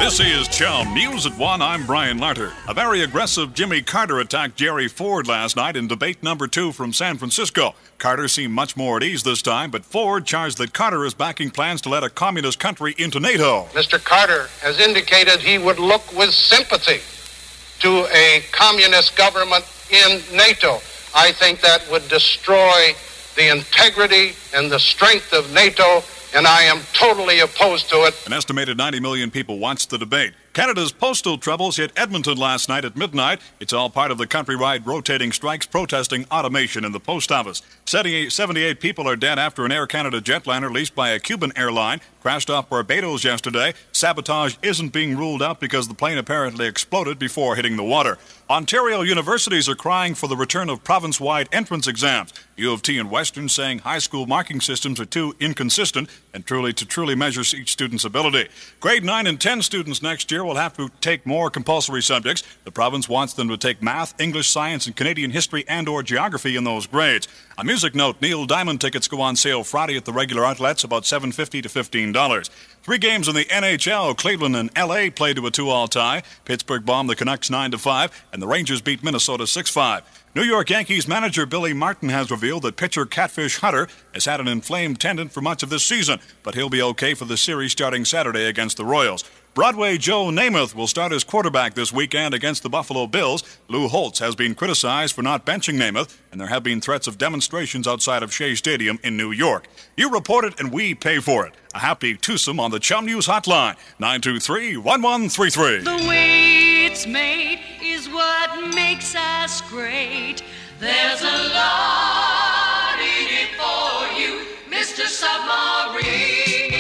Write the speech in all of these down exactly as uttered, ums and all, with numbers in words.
This is Chum News at one. I'm Brian Larter. A very aggressive Jimmy Carter attacked Jerry Ford last night in debate number two from San Francisco. Carter seemed much more at ease this time, but Ford charged that Carter is backing plans to let a communist country into NATO. Mister Carter has indicated he would look with sympathy to a communist government in NATO. I think that would destroy the integrity and the strength of NATO, and I am totally opposed to it. An estimated ninety million people watched the debate. Canada's postal troubles hit Edmonton last night at midnight. It's all part of the countrywide rotating strikes protesting automation in the post office. seventy-eight people are dead after an Air Canada jetliner leased by a Cuban airline crashed off Barbados yesterday. Sabotage isn't being ruled out because the plane apparently exploded before hitting the water. Ontario universities are crying for the return of province-wide entrance exams. U of T and Western saying high school marking systems are too inconsistent and truly to truly measure each student's ability. Grade nine and ten students next year will have to take more compulsory subjects. The province wants them to take math, English, science, and Canadian history and or geography in those grades. A music note, Neil Diamond tickets go on sale Friday at the regular outlets, about seven fifty to fifteen dollars. Three games in the N H L. Cleveland and L A played to a two-all tie. Pittsburgh bombed the Canucks nine to five, and the Rangers beat Minnesota six five. New York Yankees manager Billy Martin has revealed that pitcher Catfish Hunter has had an inflamed tendon for much of this season, but he'll be okay for the series starting Saturday against the Royals. Broadway Joe Namath will start as quarterback this weekend against the Buffalo Bills. Lou Holtz has been criticized for not benching Namath, and there have been threats of demonstrations outside of Shea Stadium in New York. You report it and we pay for it. A happy twosome on the Chum News Hotline, nine two three, one one three three. The way it's made is what makes us great. There's a lot in it for you, Mister Submarine.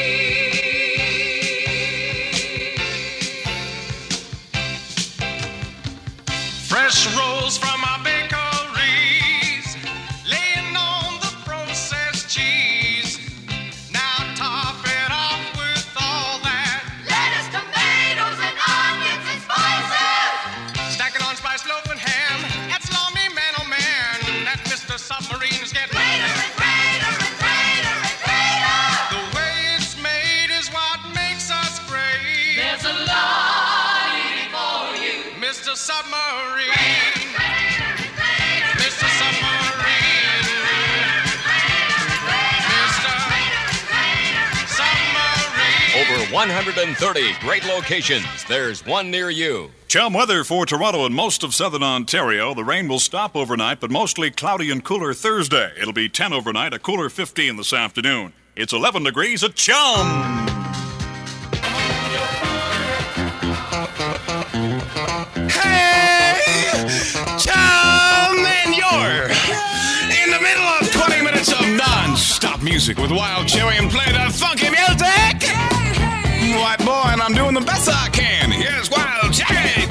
Fresh rolls from our bakeries, laying on the processed cheese. Now top it off with all that Lettuce, tomatoes, and onions and spices. stacking on spiced loaf and ham. That's salami, man, oh man, that Mister Submarine's getting Greater and greater and greater and greater. The way it's made is what makes us great. There's a lot in it for you, Mister Submarine, greater Mister Submarine, Mister Submarine. Over one hundred thirty great locations. There's one near you. Chum weather for Toronto and most of southern Ontario. The rain will stop overnight, but mostly cloudy and cooler Thursday. It'll be ten overnight, a cooler fifteen this afternoon. It's eleven degrees at Chum. Chum, and you're in the middle of twenty minutes of non-stop music with Wild Cherry and play that funky music. White boy, and I'm doing the best I can. Here's Wild Cherry.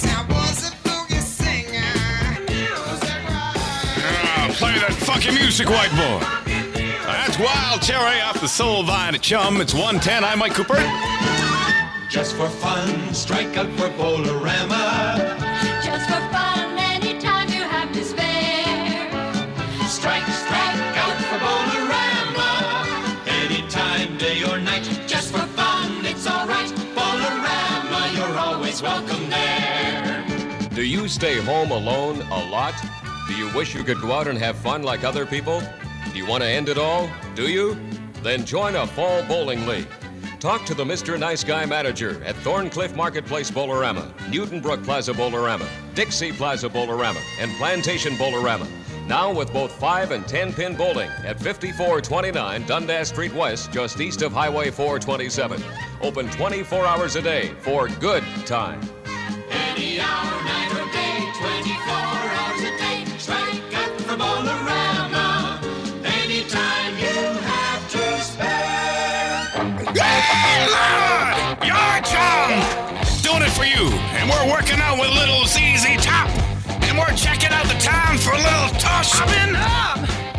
Ah, play that funky music, white boy. That's Wild Cherry off the Soul Vine at Chum. It's one ten. I'm Mike Cooper. Just for fun, strike out for Bolorama. Just for fun, anytime you have to spare. Strike, strike out for Bolorama. Anytime, day or night. Just for fun, it's alright. Bolorama, you're always welcome there. Do you stay home alone a lot? Do you wish you could go out and have fun like other people? Do you want to end it all? Do you? Then join a fall bowling league. Talk to the Mister Nice Guy manager at Thorncliffe Marketplace Bolorama, Newton Brook Plaza Bolorama, Dixie Plaza Bolorama, and Plantation Bolorama. Now with both five and ten pin bowling at fifty-four twenty-nine Dundas Street West, just east of Highway four twenty-seven. Open twenty-four hours a day for good time. Any hour, night or day, twenty-four hours a day. Strike out for Bolorama. Anytime you have to spare. Hey, Lord! Your Chum! Doing it for you. And we're working out with little Z Z Top. And we're checking out the time for a little tossing up.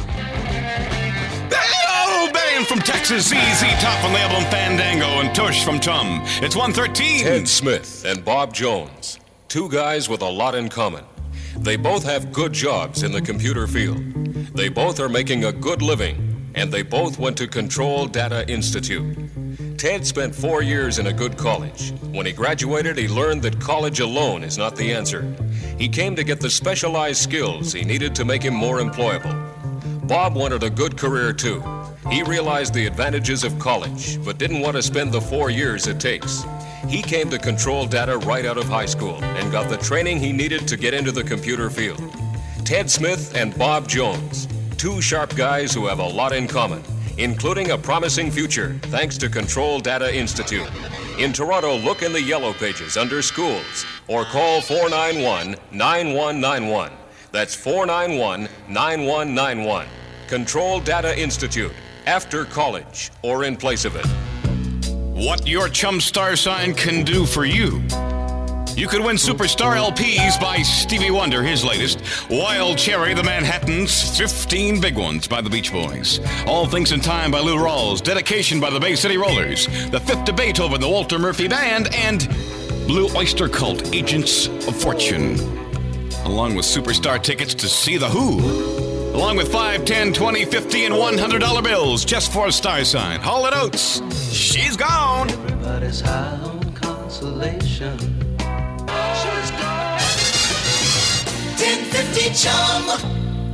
Hello, band from Texas, Z Z Top from the album Fandango, and Tush from Chum. It's one thirteen. Ted Smith and Bob Jones, two guys with a lot in common. They both have good jobs in the computer field. They both are making a good living, and they both went to Control Data Institute. Ted spent four years in a good college. When he graduated, he learned that college alone is not the answer. He came to get the specialized skills he needed to make him more employable. Bob wanted a good career, too. He realized the advantages of college, but didn't want to spend the four years it takes. He came to Control Data right out of high school and got the training he needed to get into the computer field. Ted Smith and Bob Jones, two sharp guys who have a lot in common, including a promising future thanks to Control Data Institute. In Toronto, look in the yellow pages under schools or call four nine one, nine one nine one. That's four nine one, nine one nine one. Control Data Institute, after college or in place of it. What your chum star sign can do for you. You could win Superstar L Ps by Stevie Wonder, his latest. Wild Cherry, the Manhattans, fifteen Big Ones by the Beach Boys. All Things in Time by Lou Rawls. Dedication by the Bay City Rollers. The Fifth to Beethoven, the Walter Murphy Band. And Blue Oyster Cult, Agents of Fortune. Along with Superstar tickets to see The Who. Along with five, ten, twenty, fifty, and one hundred dollar bills just for a star sign. Hall and Oates, she's gone. Everybody's high on consolation. She's gone. ten fifty Chum.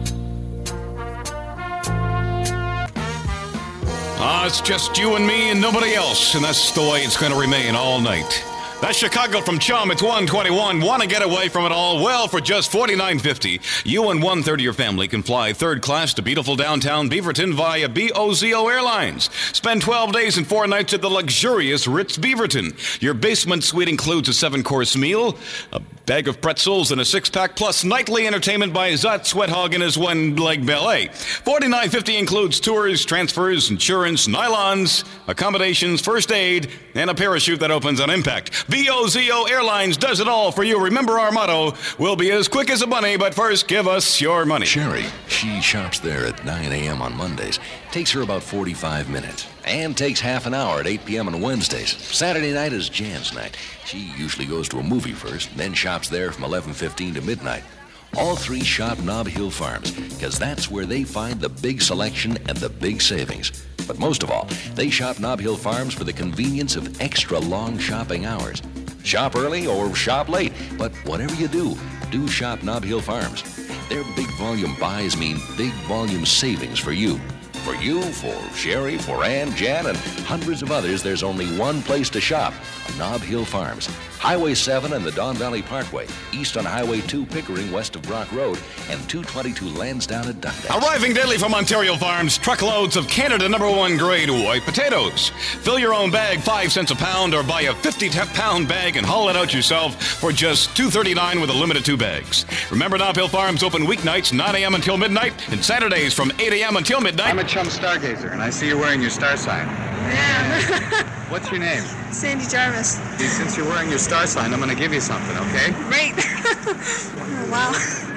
Ah, it's just you and me and nobody else, and that's the way it's going to remain all night. That's Chicago from Chum. It's one twenty-one. Want to get away from it all? Well, for just forty-nine fifty, you and one-third of your family can fly third class to beautiful downtown Beaverton via B O Z O Airlines. Spend twelve days and four nights at the luxurious Ritz Beaverton. Your basement suite includes a seven-course meal, a bag of pretzels, and a six-pack, plus nightly entertainment by Zot Sweathog and his one-leg ballet. forty-nine fifty includes tours, transfers, insurance, nylons, accommodations, first aid, and a parachute that opens on impact. B O Z O Airlines does it all for you. Remember our motto, we'll be as quick as a bunny, but first give us your money. Sherry, she shops there at nine a.m. on Mondays. Takes her about forty-five minutes. And takes half an hour at eight p.m. on Wednesdays. Saturday night is Jan's night. She usually goes to a movie first, then shops there from eleven fifteen to midnight. All three shop Nob Hill Farms, because that's where they find the big selection and the big savings. But most of all, they shop Nob Hill Farms for the convenience of extra long shopping hours. Shop early or shop late, but whatever you do, do shop Nob Hill Farms. Their big volume buys mean big volume savings for you. For you, for Sherry, for Ann, Jan, and hundreds of others, there's only one place to shop, Nob Hill Farms. Highway seven and the Don Valley Parkway, east on Highway two Pickering, west of Brock Road, and two twenty-two Lansdowne at Dundas. Arriving daily from Ontario Farms, truckloads of Canada number one grade white potatoes. Fill your own bag, five cents a pound, or buy a fifty-pound bag and haul it out yourself for just two thirty-nine with a limited two bags. Remember, Nob Hill Farms open weeknights nine a.m. until midnight, and Saturdays from eight a.m. until midnight. I'm a Chum Stargazer, and I see you're wearing your star sign. Yeah. What's your name? Sandy Jarvis. Since you're wearing your star sign, I'm going to give you something, okay? Great. Oh, wow.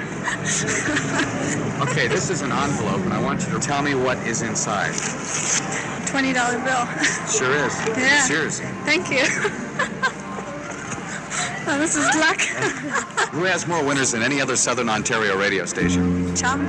Okay, this is an envelope, and I want you to tell me what is inside. twenty dollar bill. Sure is. Yeah. It's yours. Thank you. Oh, this is luck. Who has more winners than any other Southern Ontario radio station? Chum.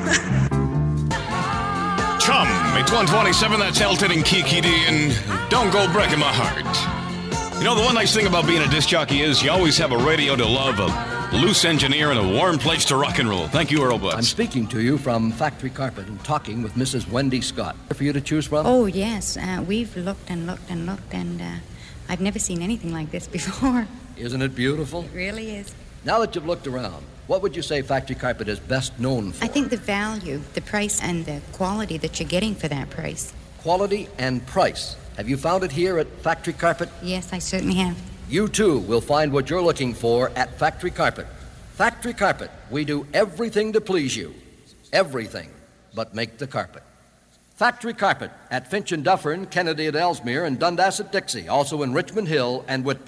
Chum, it's one twenty-seven, that's Elton and Kiki D, and Don't Go Breaking My Heart. You know, the one nice thing about being a disc jockey is you always have a radio to love, a loose engineer, and a warm place to rock and roll. Thank you, Earl Butts. I'm speaking to you from Factory Carpet and talking with Missus Wendy Scott. For you to choose from? Oh, yes. Uh, we've looked and looked and looked, and uh, I've never seen anything like this before. Isn't it beautiful? It really is. Now that you've looked around, what would you say Factory Carpet is best known for? I think the value, the price, and the quality that you're getting for that price. Quality and price. Have you found it here at Factory Carpet? Yes, I certainly have. You, too, will find what you're looking for at Factory Carpet. Factory Carpet. We do everything to please you. Everything but make the carpet. Factory Carpet at Finch and Dufferin, Kennedy at Ellesmere, and Dundas at Dixie. Also in Richmond Hill and Whitby.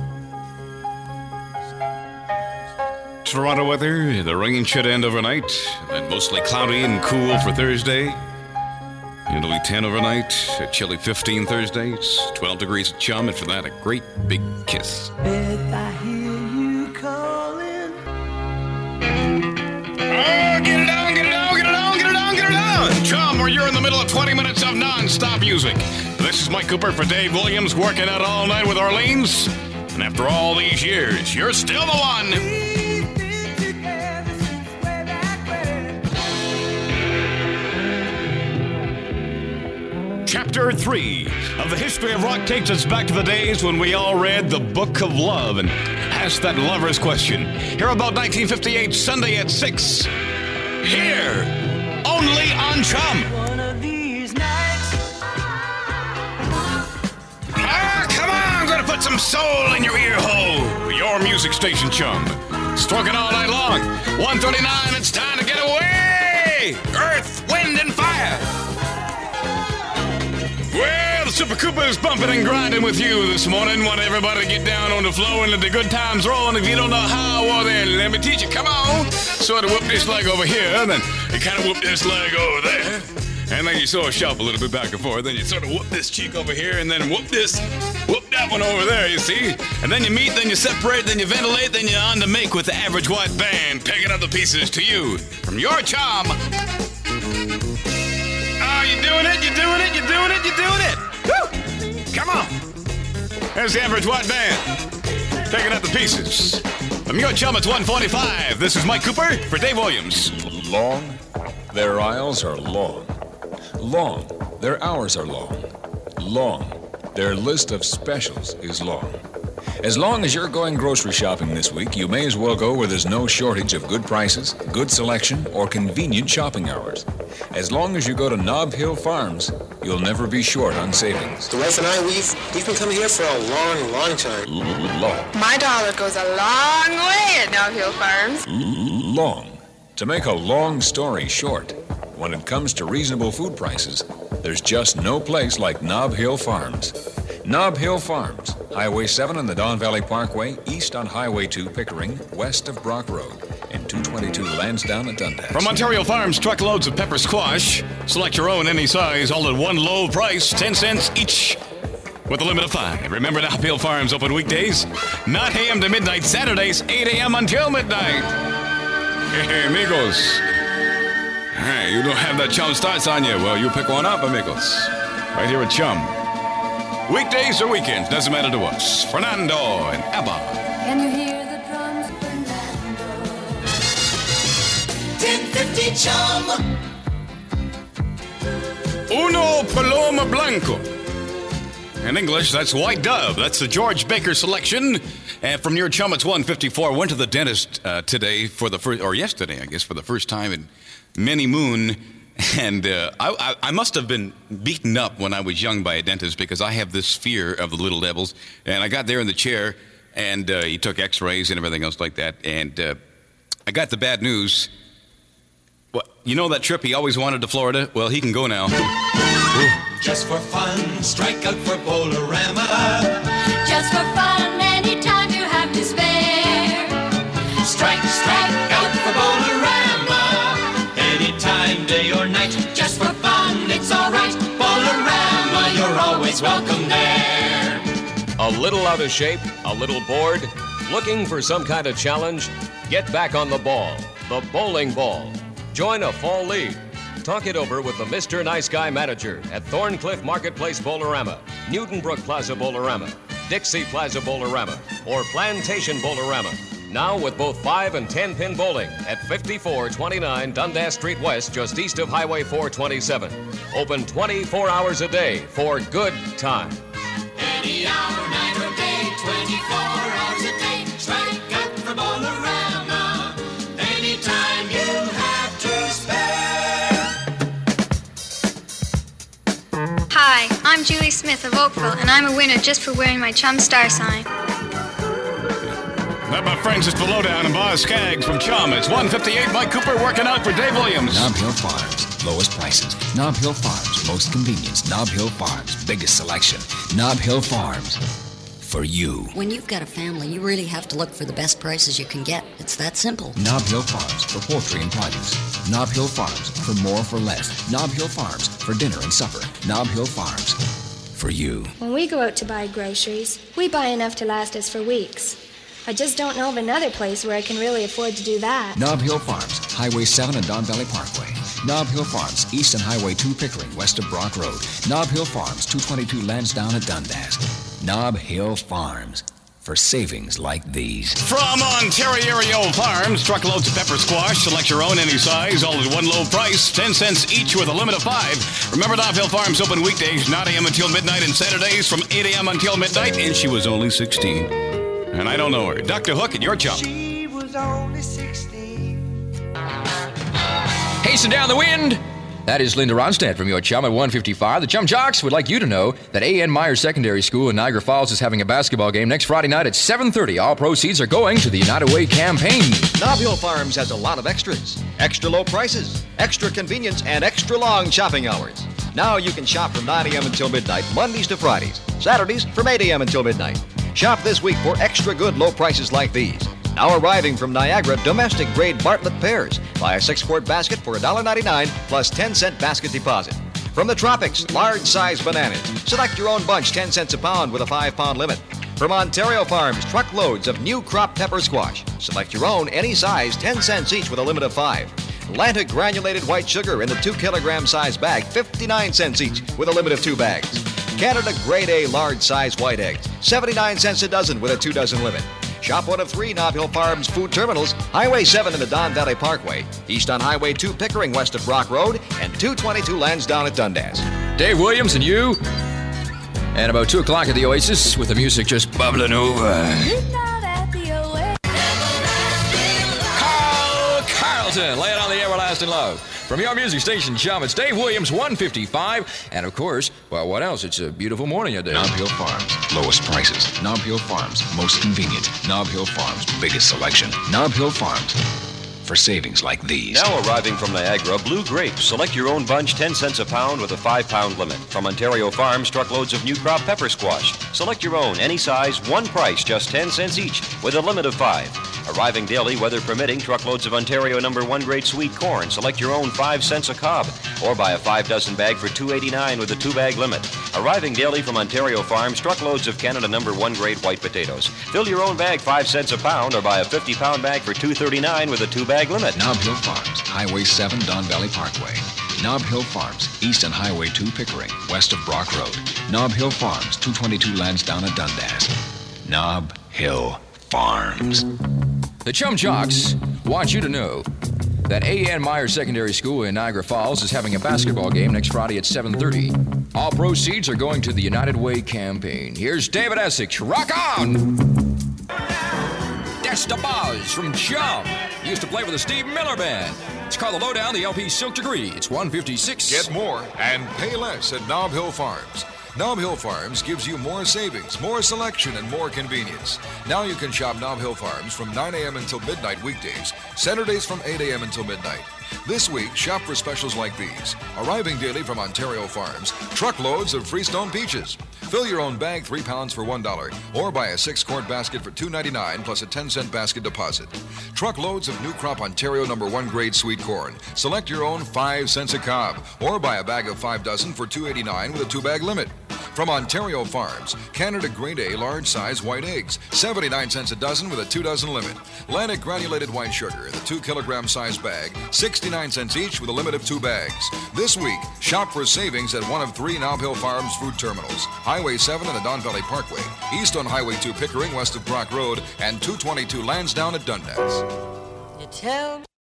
Toronto weather, the rain should end overnight, and mostly cloudy and cool for Thursday. It'll be ten overnight, a chilly fifteen Thursday. It's twelve degrees at Chum, and for that, a great big kiss. If I hear you calling. Oh, get it on, get it on, get it on, get it on, get it on! Chum, where you're in the middle of twenty minutes of non non-stop music. This is Mike Cooper for Dave Williams, working out all night with Orleans. And after all these years, you're still the one. Chapter three of the history of rock takes us back to the days when we all read the Book of Love and asked that lover's question. Here about nineteen fifty-eight, Sunday at six. Here, only on Chum. One of these nights. Ah, come on, I'm gonna put some soul in your ear hole. Your music station, Chum. Stroking all night long. one thirty-nine, it's time to get away. Earth, wind, and fire. Well, the Super Cooper is bumping and grinding with you this morning. Want everybody to get down on the floor and let the good times roll. And if you don't know how, well then, let me teach you. Come on. Sort of whoop this leg over here, and then you kind of whoop this leg over there. And then you sort of shuffle a little bit back and forth. Then you sort of whoop this cheek over here, and then whoop this, whoop that one over there, you see? And then you meet, then you separate, then you ventilate, then you're on to make with the Average White Band, picking up the pieces to you from your Chum. Oh, you're doing it, you're doing it, you're doing it, you're doing it. Woo! Come on. There's the Average White Band, picking up the pieces. From your Chum, it's one forty-five. This is Mike Cooper for Dave Williams. Long, their aisles are long. Long, their hours are long. Long, their list of specials is long. As long as you're going grocery shopping this week, you may as well go where there's no shortage of good prices, good selection, or convenient shopping hours. As long as you go to Nob Hill Farms, you'll never be short on savings. The wife and I, we've, we've been coming here for a long, long time. Long. My dollar goes a long way at Nob Hill Farms. Long. To make a long story short, when it comes to reasonable food prices, there's just no place like Nob Hill Farms. Nob Hill Farms, Highway seven on the Don Valley Parkway, east on Highway two Pickering, west of Brock Road, and two twenty-two Lansdowne at Dundas. From Ontario Farms, truckloads of pepper squash. Select your own any size, all at one low price, ten cents each, with a limit of five. Remember, Nob Hill Farms open weekdays, nine a.m. to midnight, Saturdays, eight a.m. until midnight. Hey, amigos. Hey, you don't have that Chum starts on you. Well, you pick one up, amigos. Right here at Chum. Weekdays or weekends, doesn't matter to us. Fernando and ABBA. Can you hear the drums, Fernando? ten fifty Chum. Uno Paloma Blanco. In English, that's White Dove. That's the George Baker selection. And from your Chum, it's one fifty-four. Went to the dentist uh, today for the first, or yesterday, I guess, for the first time in many moon. And uh, I, I, I must have been beaten up when I was young by a dentist because I have this fear of the little devils. And I got there in the chair, and uh, he took x-rays and everything else like that. And uh, I got the bad news. Well, you know that trip he always wanted to Florida? Well, he can go now. Just for fun, strike out for Bolorama. Just for fun, anytime you have to spare. Strike, strike out for Bolorama. Anytime, day or night. Just for fun, it's alright. Bolorama, you're always welcome there. A little out of shape, a little bored, looking for some kind of challenge? Get back on the ball, the bowling ball. Join a fall league. Talk it over with the Mister Nice Guy manager at Thorncliffe Marketplace Bolorama, Newtonbrook Plaza Bolorama, Dixie Plaza Bolorama, or Plantation Bolorama. Now with both five and ten pin bowling at fifty-four twenty-nine Dundas Street West, just east of Highway four twenty-seven. Open twenty-four hours a day for good time. Any hour, night or day, twenty-four hours a day. Strike out for Bolorama. Anytime you have to spare. Hi, I'm Julie Smith of Oakville, and I'm a winner just for wearing my Chum Star sign. That, my friends, is the lowdown and Boz Skaggs from Chum. It's one fifty-eight. Mike Cooper working out for Dave Williams. Nob Hill Farms, lowest prices. Nob Hill Farms, most convenience. Nob Hill Farms, biggest selection. Nob Hill Farms, for you. When you've got a family, you really have to look for the best prices you can get. It's that simple. Nob Hill Farms, for poultry and produce. Nob Hill Farms, for more for less. Nob Hill Farms, for dinner and supper. Nob Hill Farms, for you. When we go out to buy groceries, we buy enough to last us for weeks. I just don't know of another place where I can really afford to do that. Nob Hill Farms, Highway seven and Don Valley Parkway. Nob Hill Farms, east on Highway two Pickering, west of Brock Road. Nob Hill Farms, two twenty-two Lansdowne at Dundas. Nob Hill Farms, for savings like these. From Ontario Farms, truckloads of pepper squash. Select your own, any size, all at one low price. ten cents each with a limit of five. Remember, Nob Hill Farms open weekdays, nine a.m. until midnight, and Saturdays from eight a.m. until midnight. And she was only sixteen. And I don't know her. Doctor Hook at your chump. She was only sixteen. Hasten down the wind. That is Linda Ronstadt from your chum at one fifty-five. The Chum Jocks would like you to know that A N. Meyer Secondary School in Niagara Falls is having a basketball game next Friday night at seven thirty. All proceeds are going to the United Way campaign. Nob Hill Farms has a lot of extras. Extra low prices, extra convenience, and extra long shopping hours. Now you can shop from nine a.m. until midnight, Mondays to Fridays. Saturdays from eight a.m. until midnight. Shop this week for extra good low prices like these. Now arriving from Niagara, domestic-grade Bartlett pears. Buy a six-quart basket for one dollar ninety-nine plus ten cent basket deposit. From the tropics, large-size bananas. Select your own bunch, ten cents a pound with a five-pound limit. From Ontario Farms, truckloads of new crop pepper squash. Select your own, any size, ten cents each with a limit of five. Atlantic granulated white sugar in the two kilogram size bag, fifty-nine cents each with a limit of two bags. Canada Grade A large-size white eggs, seventy-nine cents a dozen with a two dozen limit. Shop one of three Nob Hill Farms food terminals, Highway seven in the Don Valley Parkway, east on Highway two Pickering west of Brock Road, and two twenty-two Lansdowne at Dundas. Dave Williams and you. And about two o'clock at the Oasis with the music just bubbling over. Carl Carlton, lay it on the everlasting love. From your music station, Chum, it's Dave Williams, one fifty-five. And of course, well, what else? It's a beautiful morning today. Nob Hill Farms, lowest prices. Nob Hill Farms, most convenient. Nob Hill Farms, biggest selection. Nob Hill Farms, for savings like these. Now arriving from Niagara, blue grapes. Select your own bunch, ten cents a pound with a five-pound limit. From Ontario Farms, truckloads of new crop pepper squash. Select your own, any size, one price, just ten cents each, with a limit of five. Arriving daily, weather permitting, truckloads of Ontario number one grade sweet corn. Select your own, five cents a cob, or buy a five dozen bag for two eighty-nine with a two-bag limit. Arriving daily from Ontario Farms, truckloads of Canada number one grade white potatoes. Fill your own bag, five cents a pound, or buy a fifty pound bag for two thirty-nine with a two-bag limit. Nob Hill Farms, Highway seven, Don Valley Parkway. Nob Hill Farms, east on Highway two Pickering, west of Brock Road. Nob Hill Farms, two twenty-two Lansdowne at Dundas. Nob Hill Farms. The Chum Jocks want you to know that A N. Meyer Secondary School in Niagara Falls is having a basketball game next Friday at seven thirty. All proceeds are going to the United Way campaign. Here's David Essex. Rock on! That's the Buzz from Chum. Used to play with the Steve Miller Band. It's called The Lowdown, the L P Silk Degree. It's one fifty-six. Get more and pay less at Nob Hill Farms. Nob Hill Farms gives you more savings, more selection, and more convenience. Now you can shop Nob Hill Farms from nine a.m. until midnight weekdays, Saturdays from eight a.m. until midnight. This week, shop for specials like these. Arriving daily from Ontario Farms, truckloads of Freestone peaches. Fill your own bag, three pounds for one dollar, or buy a six-quart basket for two ninety-nine plus a ten cent basket deposit. Truckloads of new crop Ontario number one grade sweet corn. Select your own, five cents a cob, or buy a bag of five dozen for two eighty-nine with a two-bag limit. From Ontario Farms, Canada Grade A large-size white eggs, seventy-nine cents a dozen with a two dozen limit. Atlantic granulated white sugar in the two kilogram size bag, sixty-nine cents each with a limit of two bags. This week, shop for savings at one of three Nob Hill Farms food terminals. Highway seven in the Don Valley Parkway, east on Highway two Pickering west of Brock Road, and two twenty-two Lansdowne at Dundas. You tell me.